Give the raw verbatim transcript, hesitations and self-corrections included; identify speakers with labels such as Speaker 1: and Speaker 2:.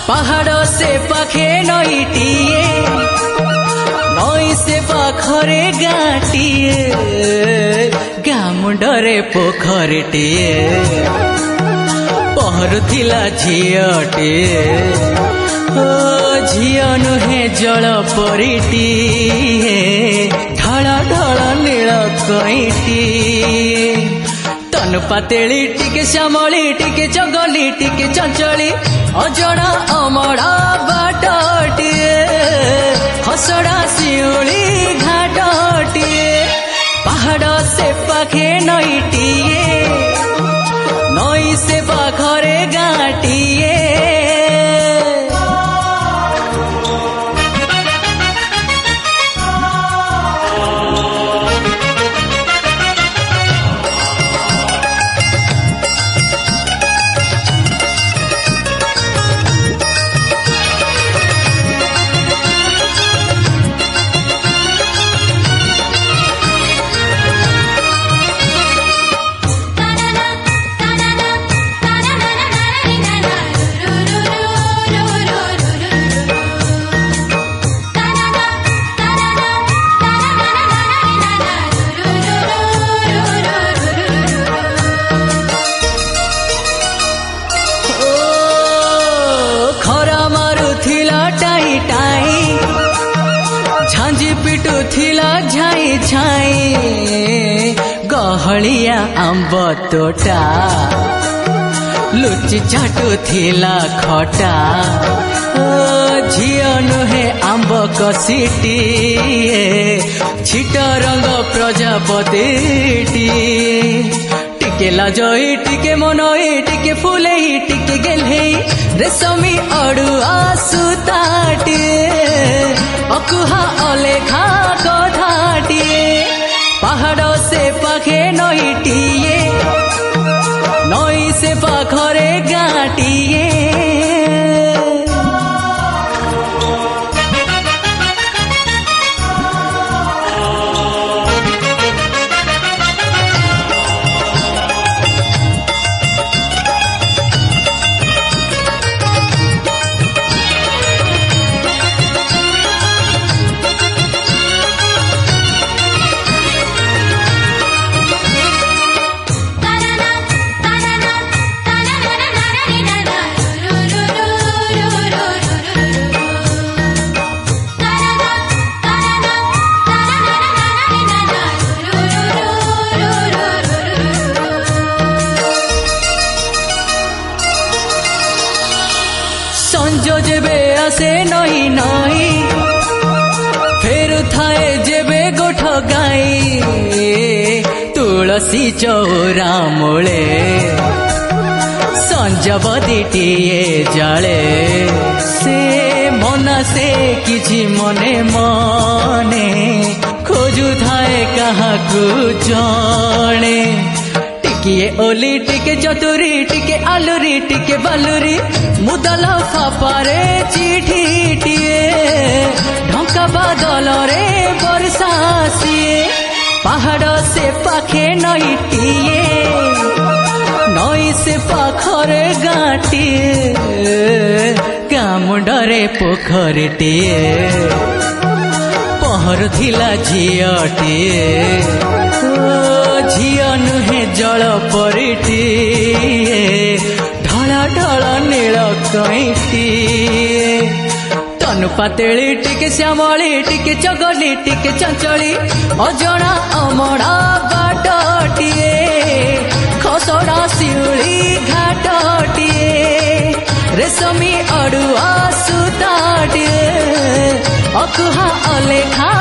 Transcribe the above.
Speaker 1: पहाड़ से पाखे नईटिए नई से पाखरे गाटिए गाँ मुंडरे पोखरीटिए पहरुथिला झियटिए ओ झिय नुहे जल परिटिए ढळ ढळ नील कईटिए तनु पातेली टिके श्यामली टिके जंगली टिके चंचली अजणा अमड़ा बाटटिए खसड़ा शिउली घाटटिए पहाड़ से पाखे नईटिए नई से पाखरे गाटिए पिटुथिला झाई झाई गहलिया आंब तोटा लुचि चाटुथिला खटा झिय नुहे आंब कसीटिए छिट रंग प्रजापति टिके लाजई टिके मनई टिके फुलई टिके गेलई रेशमी अड़ुआ सुताटिए अकुहा अलेखा कथाटिए पहाड़ से पाखे नईटिए नई से पाखरे गाटिए संजो जेबे आसे नही नही फेर थाए जेबे गोठ गाई तुलसी चौरा मूले संजबदीटिए जाले से मना से किछि मने मने खोजु थाए काहाकु जणे टिके ओली टिके चतुरी टिके आलुरी टिके बालुरी मुदल फापारे चिठीटिए ढंका बादल रे बरसासिए पहाड़ से पाखे नईटिए नई से पाखरे गाटिए गाँ मुंडरे पोखरीटिए पहरुथिला झियटिए झिय नुहे जल परिटिए ढळ ढळ नील कईटिए तनु पातेली टिके श्यामली टिके जंगली टिके चंचली अजणा अमड़ा बाटटिए खसड़ा शिउली घाटटिए रेशमी अड़ुआ सुताटिए अकुहा अलेखा